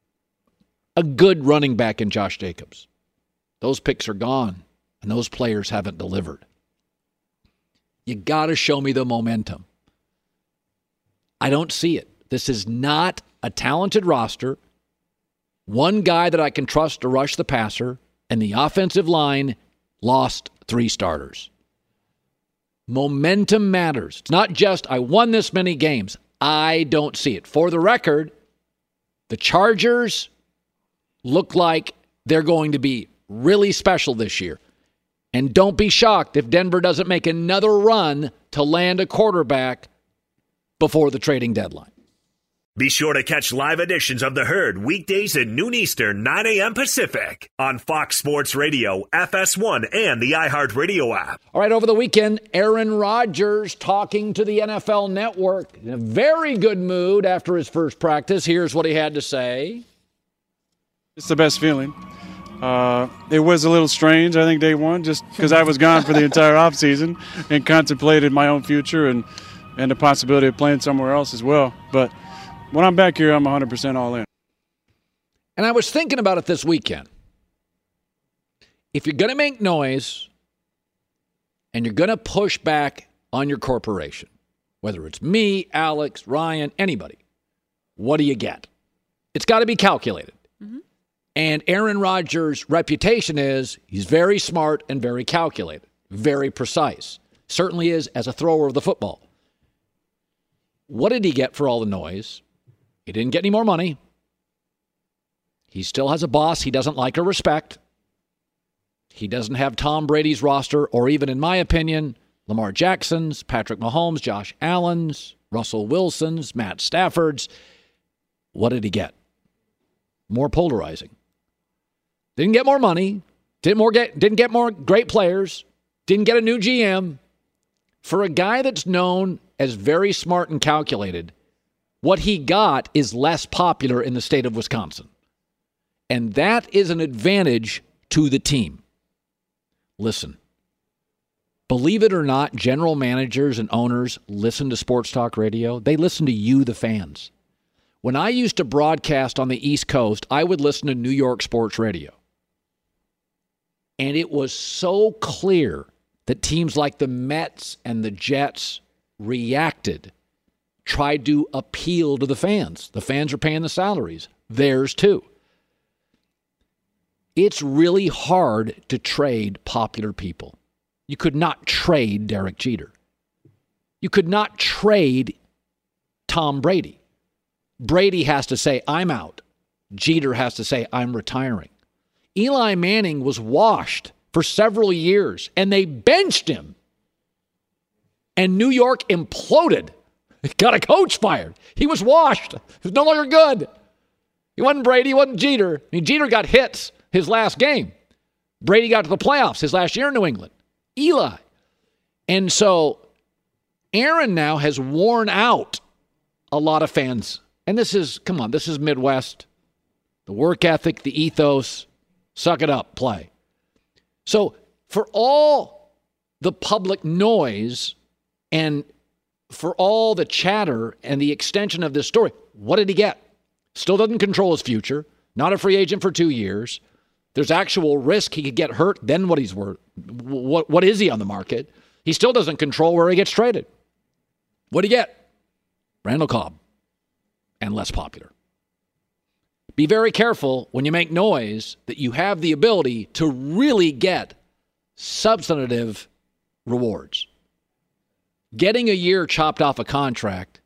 E: a good running back in Josh Jacobs. Those picks are gone, and those players haven't delivered. You got to show me the momentum. I don't see it. This is not a talented roster. One guy that I can trust to rush the passer, and the offensive line lost three starters. Momentum matters. It's not just, I won this many games. I don't see it. For the record, the Chargers look like they're going to be really special this year. And don't be shocked if Denver doesn't make another run to land a quarterback before the trading deadline.
F: Be sure to catch live editions of The Herd weekdays at noon Eastern, nine a.m. Pacific on Fox Sports Radio, F S one, and the iHeartRadio app.
E: All right, over the weekend, Aaron Rodgers talking to the N F L Network in a very good mood after his first practice. Here's what he had to say.
K: It's the best feeling. Uh, it was a little strange, I think, day one, just because I was gone for the entire offseason and contemplated my own future and, and the possibility of playing somewhere else as well. But when I'm back here, I'm one hundred percent all in.
E: And I was thinking about it this weekend. If you're going to make noise and you're going to push back on your corporation, whether it's me, Alex, Ryan, anybody, what do you get? It's got to be calculated. Mm-hmm. And Aaron Rodgers' reputation is he's very smart and very calculated, very precise. Certainly is as a thrower of the football. What did he get for all the noise? He didn't get any more money. He still has a boss he doesn't like or respect. He doesn't have Tom Brady's roster, or even, in my opinion, Lamar Jackson's, Patrick Mahomes, Josh Allen's, Russell Wilson's, Matt Stafford's. What did he get? More polarizing. Didn't get more money. Didn't more get didn't get more great players. Didn't get a new G M. For a guy that's known as very smart and calculated, what he got is less popular in the state of Wisconsin. And that is an advantage to the team. Listen, believe it or not, general managers and owners listen to sports talk radio. They listen to you, the fans. When I used to broadcast on the East Coast, I would listen to New York sports radio. And it was so clear that teams like the Mets and the Jets reacted, tried to appeal to the fans. The fans are paying the salaries. Theirs too. It's really hard to trade popular people. You could not trade Derek Jeter. You could not trade Tom Brady. Brady has to say, I'm out. Jeter has to say, I'm retiring. Eli Manning was washed for several years, and they benched him. And New York imploded. Got a coach fired. He was washed. He was no longer good. He wasn't Brady. He wasn't Jeter. I mean, Jeter got hits his last game. Brady got to the playoffs his last year in New England. Eli. And so Aaron now has worn out a lot of fans. And this is, come on, this is Midwest. The work ethic, the ethos, suck it up, play. So for all the public noise and for all the chatter and the extension of this story, what did he get? Still doesn't control his future. Not a free agent for two years. There's actual risk he could get hurt. Then what he's worth? What, what is he on the market? He still doesn't control where he gets traded. What do you get? Randall Cobb. And less popular. Be very careful when you make noise that you have the ability to really get substantive rewards. Getting a year chopped off a contract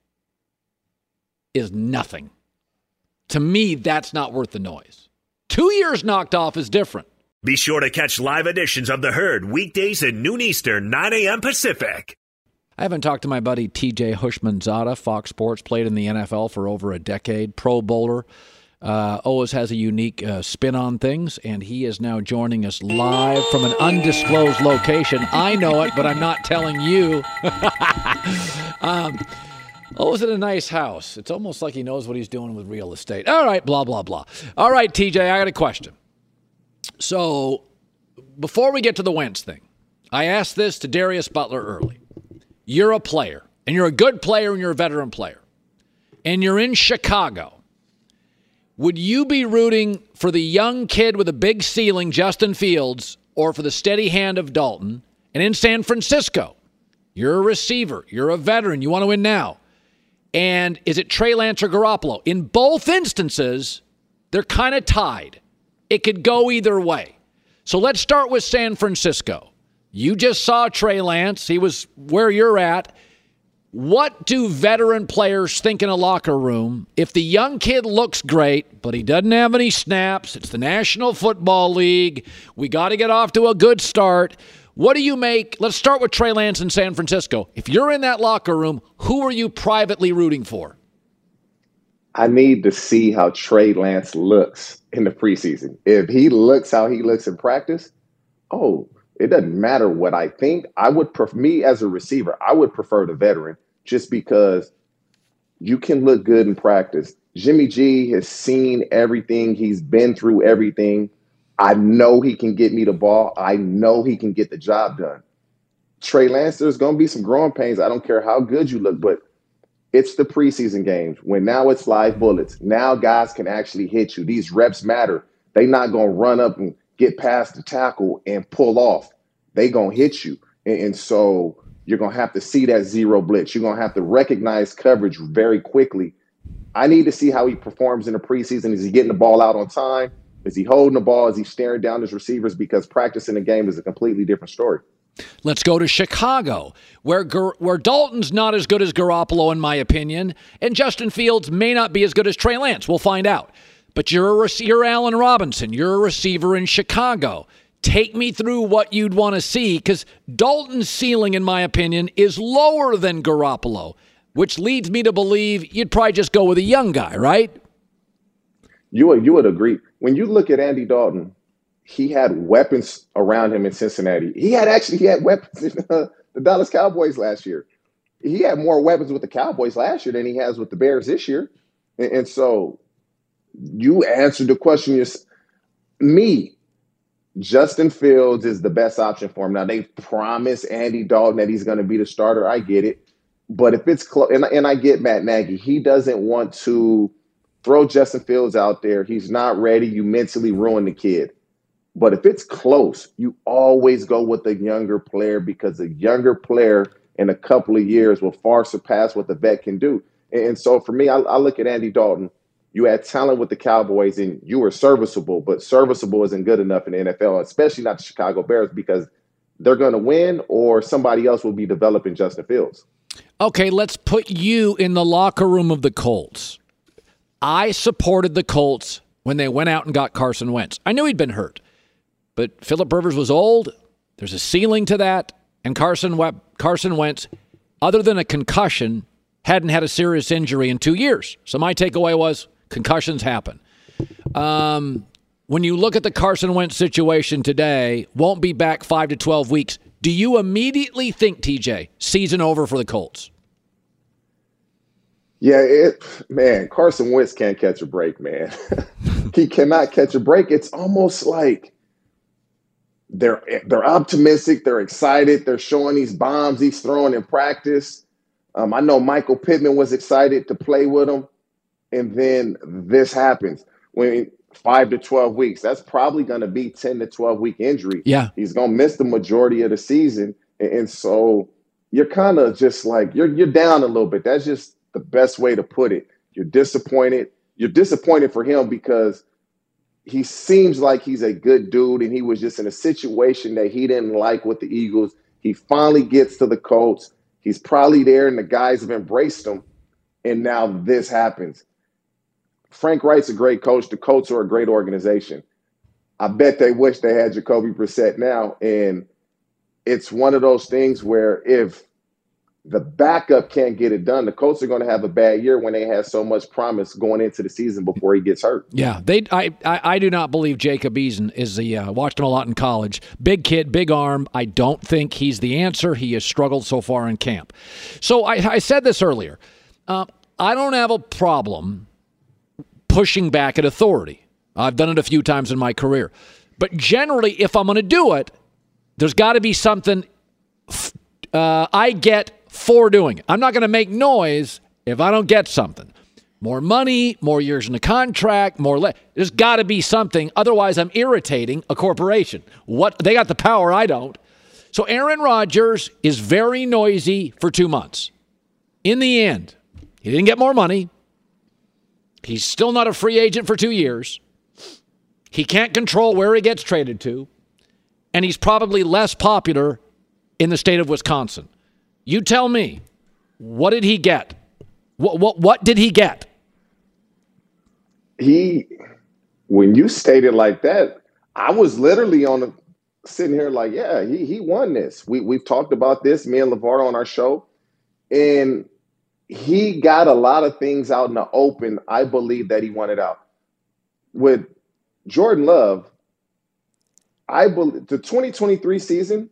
E: is nothing. To me, that's not worth the noise. Two years knocked off is different.
F: Be sure to catch live editions of The Herd weekdays at noon Eastern, nine a.m. Pacific.
E: I haven't talked to my buddy T J Hushmanzada, Fox Sports, played in the N F L for over a decade, Pro Bowler. Uh, always has a unique uh, spin on things, and he is now joining us live from an undisclosed location. I know it, but I'm not telling you. um, O's in a nice house. It's almost like he knows what he's doing with real estate. All right, blah, blah, blah. All right, T J, I got a question. So before we get to the Wentz thing, I asked this to Darius Butler early. You're a player, and you're a good player, and you're a veteran player, and you're in Chicago. Would you be rooting for the young kid with a big ceiling, Justin Fields, or for the steady hand of Dalton? And in San Francisco, you're a receiver. You're a veteran. You want to win now. And is it Trey Lance or Garoppolo? In both instances, they're kind of tied. It could go either way. So let's start with San Francisco. You just saw Trey Lance. He was where you're at. What do veteran players think in a locker room? If the young kid looks great, but he doesn't have any snaps, it's the National Football League, we got to get off to a good start. What do you make? Let's start with Trey Lance in San Francisco. If you're in that locker room, who are you privately rooting for?
L: I need to see how Trey Lance looks in the preseason. If he looks how he looks in practice, oh, it doesn't matter what I think. I would, pref- me as a receiver, I would prefer the veteran just because you can look good in practice. Jimmy G has seen everything. He's been through everything. I know he can get me the ball. I know he can get the job done. Trey Lance, there's going to be some growing pains. I don't care how good you look, but it's the preseason games when now it's live bullets. Now guys can actually hit you. These reps matter. They're not going to run up and get past the tackle and pull off. They going to hit you. And, and so you're going to have to see that zero blitz. You're going to have to recognize coverage very quickly. I need to see how he performs in the preseason. Is he getting the ball out on time? Is he holding the ball? Is he staring down his receivers? Because practicing the game is a completely different story.
E: Let's go to Chicago, where where Dalton's not as good as Garoppolo, in my opinion, and Justin Fields may not be as good as Trey Lance. We'll find out. But you're a, you're Allen Robinson. You're a receiver in Chicago. Take me through what you'd want to see, because Dalton's ceiling, in my opinion, is lower than Garoppolo, which leads me to believe you'd probably just go with a young guy, right?
L: You would, you would agree. When you look at Andy Dalton, he had weapons around him in Cincinnati. He had actually he had weapons in uh, the Dallas Cowboys last year. He had more weapons with the Cowboys last year than he has with the Bears this year. And, and so you answered the question. You're, me, Justin Fields is the best option for him. Now, they promise Andy Dalton that he's going to be the starter. I get it. But if it's close, and, and I get Matt Nagy, he doesn't want to throw Justin Fields out there. He's not ready. You mentally ruin the kid. But if it's close, you always go with the younger player, because a younger player in a couple of years will far surpass what the vet can do. And so for me, I, I look at Andy Dalton. You had talent with the Cowboys, and you were serviceable, but serviceable isn't good enough in the N F L, especially not the Chicago Bears, because they're going to win or somebody else will be developing Justin Fields.
E: Okay, let's put you in the locker room of the Colts. I supported the Colts when they went out and got Carson Wentz. I knew he'd been hurt, but Phillip Rivers was old. There's a ceiling to that, and Carson we- Carson Wentz, other than a concussion, hadn't had a serious injury in two years. So my takeaway was, concussions happen. Um, when you look at the Carson Wentz situation today, won't be back five to twelve weeks. Do you immediately think, T J, season over for the Colts?
L: Yeah, it, man, Carson Wentz can't catch a break, man. He cannot catch a break. It's almost like they're they're optimistic, they're excited, they're showing these bombs he's throwing in practice. Um, I know Michael Pittman was excited to play with him. And then this happens when five to twelve weeks. That's probably going to be ten to twelve week injury.
E: Yeah.
L: He's going to miss the majority of the season. And, and so you're kind of just like, you're, you're down a little bit. That's just the best way to put it. You're disappointed. You're disappointed for him because he seems like he's a good dude, and he was just in a situation that he didn't like with the Eagles. He finally gets to the Colts. He's probably there, and the guys have embraced him. And now this happens. Frank Wright's a great coach. The Colts are a great organization. I bet they wish they had Jacoby Brissett now. And it's one of those things where if the backup can't get it done, the Colts are going to have a bad year when they have so much promise going into the season before he gets hurt.
E: Yeah, they. I, I, I do not believe Jacob Eason is the. Uh, watched him a lot in college. Big kid, big arm. I don't think he's the answer. He has struggled so far in camp. So I, I said this earlier. Uh, I don't have a problem pushing back at authority. I've done it a few times in my career. But generally, if I'm going to do it, there's got to be something uh, I get for doing it. I'm not going to make noise if I don't get something. More money, more years in the contract, more le- there's got to be something. Otherwise, I'm irritating a corporation. What they got the power, I don't. So Aaron Rodgers is very noisy for two months. In the end, he didn't get more money. He's still not a free agent for two years. He can't control where he gets traded to. And he's probably less popular in the state of Wisconsin. You tell me, what did he get? What what what did he get?
L: He, when you state it like that, I was literally on the sitting here like, yeah, he he won this. We we've talked about this, me and LeVar on our show, and he got a lot of things out in the open. I believe that he wanted out. With Jordan Love, I believe the twenty twenty-three season,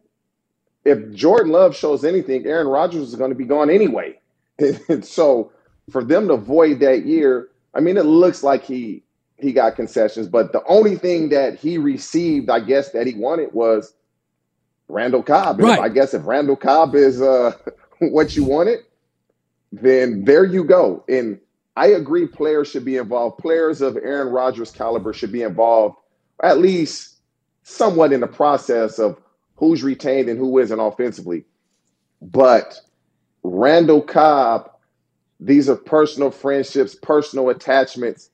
L: if Jordan Love shows anything, Aaron Rodgers is going to be gone anyway. And so for them to void that year, I mean, it looks like he he got concessions, but the only thing that he received, I guess, that he wanted was Randall Cobb. And
E: right.
L: if, I guess if Randall Cobb is uh, what you wanted, then there you go. And I agree players should be involved. Players of Aaron Rodgers' caliber should be involved, at least somewhat in the process of who's retained and who isn't offensively. But Randall Cobb, these are personal friendships, personal attachments.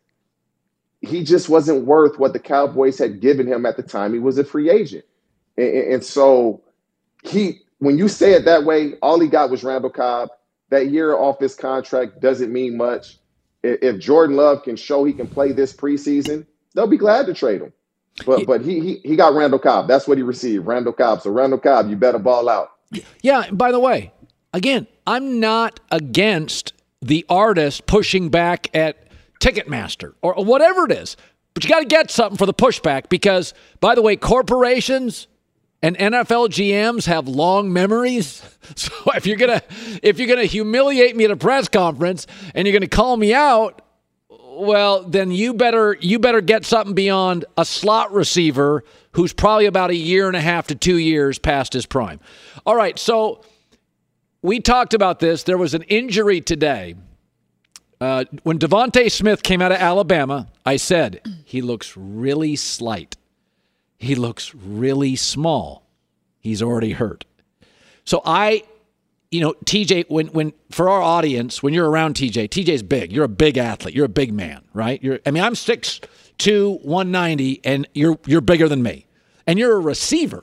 L: He just wasn't worth what the Cowboys had given him at the time he was a free agent. And, and so he, when you say it that way, all he got was Randall Cobb. That year off his contract doesn't mean much. If Jordan Love can show he can play this preseason, they'll be glad to trade him. But but he he he got Randall Cobb. That's what he received, Randall Cobb. So Randall Cobb, you better ball out.
E: Yeah, by the way, again, I'm not against the artist pushing back at Ticketmaster or whatever it is. But you got to get something for the pushback because, by the way, corporations and N F L G Ms have long memories. So if you're gonna if you're gonna humiliate me at a press conference and you're gonna call me out, well, then you better you better get something beyond a slot receiver who's probably about a year and a half to two years past his prime. All right, so we talked about this. There was an injury today. Uh, when Devontae Smith came out of Alabama, I said, he looks really slight. He looks really small. He's already hurt. So I, you know, T J, when when for our audience, when you're around T J, T J's big. You're a big athlete. You're a big man, right? You're. I mean, I'm six two, one ninety, and you're you're bigger than me. And you're a receiver.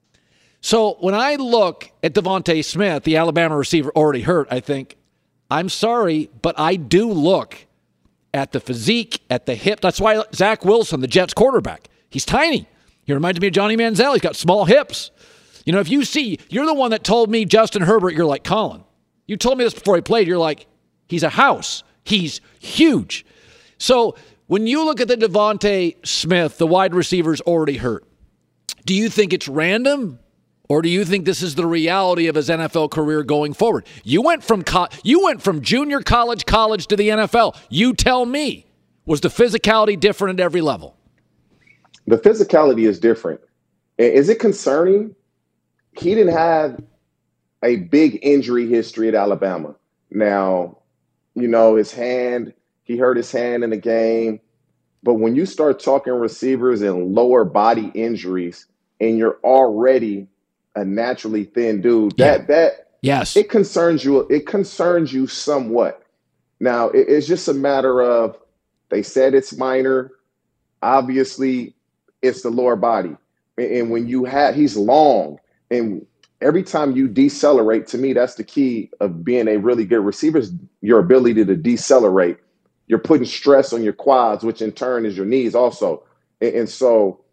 E: So when I look at Devontae Smith, the Alabama receiver already hurt, I think, I'm sorry, but I do look at the physique, at the hip. That's why Zach Wilson, the Jets quarterback, he's tiny. He reminds me of Johnny Manziel. He's got small hips. You know, if you see, you're the one that told me Justin Herbert, you're like Colin. You told me this before he played. You're like, he's a house. He's huge. So when you look at the Devontae Smith, the wide receiver's already hurt. Do you think it's random? Or do you think this is the reality of his N F L career going forward? You went from co- you went from junior college, college to the N F L. You tell me, was the physicality different at every level?
L: The physicality is different. Is it concerning? He didn't have a big injury history at Alabama. Now, you know, his hand, he hurt his hand in the game. But when you start talking receivers and lower body injuries, and you're already a naturally thin dude, that yeah. that
E: yes,
L: it concerns you. It concerns you somewhat. Now, it, it's just a matter of, they said it's minor. Obviously, it's the lower body. And, and when you have, he's long. And every time you decelerate, to me, that's the key of being a really good receiver, is your ability to decelerate. You're putting stress on your quads, which in turn is your knees also. And, and so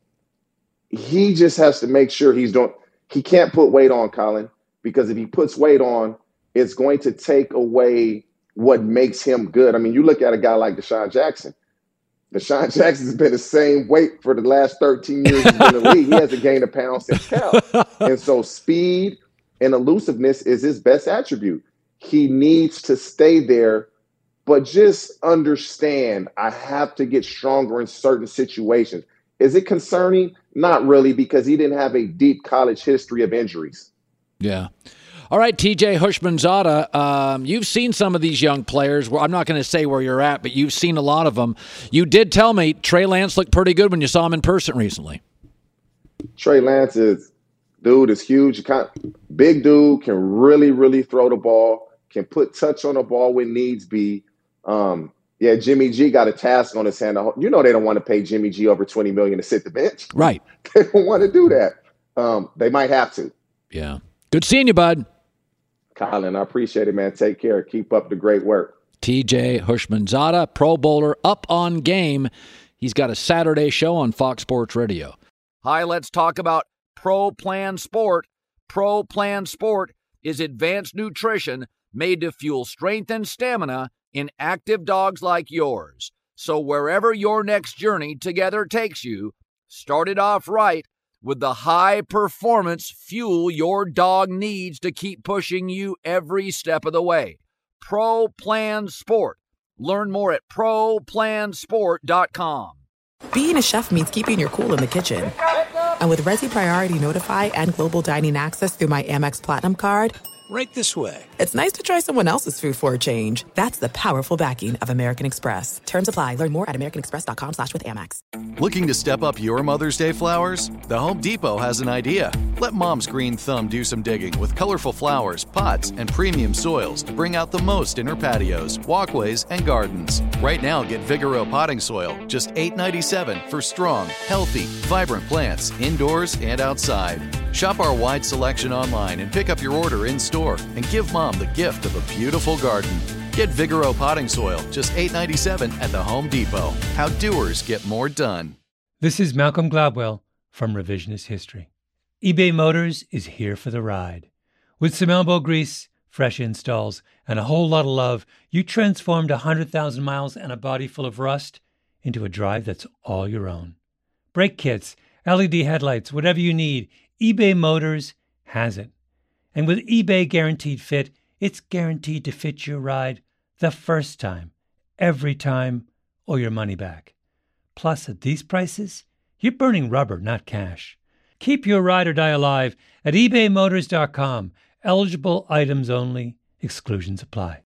L: he just has to make sure he's doing, he can't put weight on, Colin, because if he puts weight on, it's going to take away what makes him good. I mean, you look at a guy like Deshaun Jackson. Deshaun Jackson's been the same weight for the last thirteen years he's been in the league. He hasn't gained a pound since Cal. And so speed and elusiveness is his best attribute. He needs to stay there, but just understand, I have to get stronger in certain situations. Is it concerning? Not really, because he didn't have a deep college history of injuries.
E: Yeah. All right, T J Houshmandzadeh, um, you've seen some of these young players. Well, I'm not going to say where you're at, but you've seen a lot of them. You did tell me Trey Lance looked pretty good when you saw him in person recently.
L: Trey Lance is, dude, is huge. Big dude, can really, really throw the ball, can put touch on the ball when needs be. Um, yeah, Jimmy G got a task on his hand. You know they don't want to pay Jimmy G over twenty million dollars to sit the bench.
E: Right.
L: They don't want to do that. Um, they might have to.
E: Yeah. Good seeing you, bud.
L: Colin, I appreciate it, man. Take care. Keep up the great work.
E: T J Houshmandzadeh, Pro Bowler, up on game. He's got a Saturday show on Fox Sports Radio. Hi, let's talk about Pro Plan Sport. Pro Plan Sport is advanced nutrition made to fuel strength and stamina in active dogs like yours. So wherever your next journey together takes you, start it off right with the high-performance fuel your dog needs to keep pushing you every step of the way. Pro Plan Sport. Learn more at pro plan sport dot com.
A: Being a chef means keeping your cool in the kitchen. And with Resi Priority Notify and Global Dining Access through my Amex Platinum card,
M: right this way.
A: It's nice to try someone else's food for a change. That's the powerful backing of American Express. Terms apply. Learn more at americanexpress.com slash with Amex.
N: Looking to step up your Mother's Day flowers? The Home Depot has an idea. Let Mom's green thumb do some digging with colorful flowers, pots, and premium soils to bring out the most in her patios, walkways, and gardens. Right now, get Vigoro potting soil, just eight dollars and ninety-seven cents for strong, healthy, vibrant plants indoors and outside. Shop our wide selection online and pick up your order in-store and give Mom the gift of a beautiful garden. Get Vigoro potting soil, just eight dollars and ninety-seven cents at the Home Depot. How doers get more done.
O: This is Malcolm Gladwell from Revisionist History. eBay Motors is here for the ride. With some elbow grease, fresh installs, and a whole lot of love, you transformed one hundred thousand miles and a body full of rust into a drive that's all your own. Brake kits, L E D headlights, whatever you need, eBay Motors has it. And with eBay Guaranteed Fit, it's guaranteed to fit your ride the first time, every time, or your money back. Plus, at these prices, you're burning rubber, not cash. Keep your ride or die alive at ebay motors dot com. Eligible items only. Exclusions apply.